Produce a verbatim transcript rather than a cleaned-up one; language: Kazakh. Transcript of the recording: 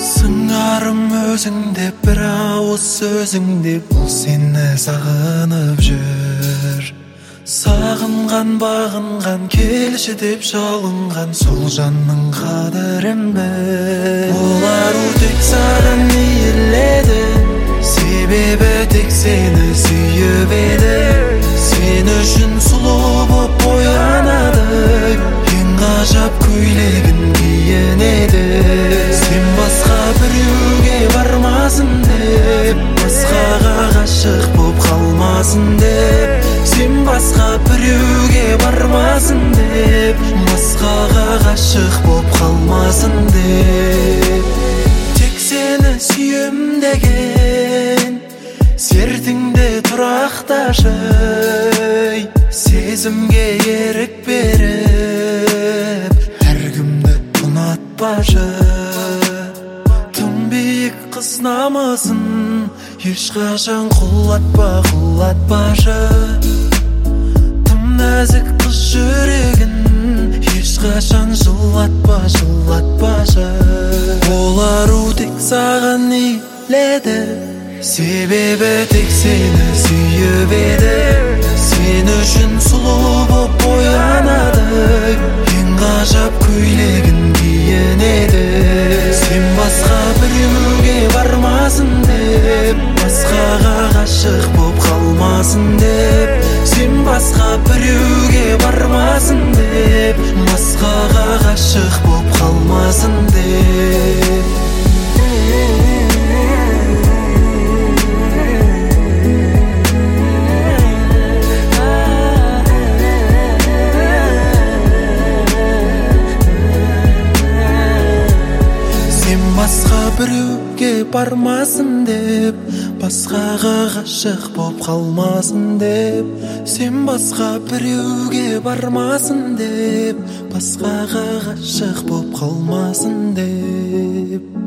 Сыңарым өзің деп бір ауыз сөзің деп ол сені сағынып жүр. Сағынған бағынған келші деп жалынған сол жанның қадірін біл. Олар тек саған иіледі, себебі тек сені сүйіп еді. Сен үшін сұлу боп боянады, ең ғажап көйлегін киінеді. Сен басқа біреуге бармасын деп, басқаға ғашық боп қалмасын деп. Сен басқа біреуге бармасын деп, басқаға ғашық боп қалмасын деп. Тек сені сүйем деген сертіңде тұрақташы, сезімге ерік беріп әркімді ұнатпашы. Тым биік қыз намысын ешқашан құлатпа, құлатпашы. Тым нәзік қыз жүрегін ешқашан жылатпа, жылатпашы. Ол ару тек саған иіледі, себебі тек сені сүйіп еді. Сен үшін сұлу боп боянады, ең ғажап көйлегін киінеді. Сен басқа біреуге бармасын деп, басқаға ғашық боп қалмасын деп. Сен басқа біреуге бармасын деп, басқаға ғашық боп қалмасын деп. Басқа біреуге бармасын деп, басқаға ғашық боп қалмасын деп. Сен басқа біреуге бармасын деп, басқаға ғашық боп қалмасын деп.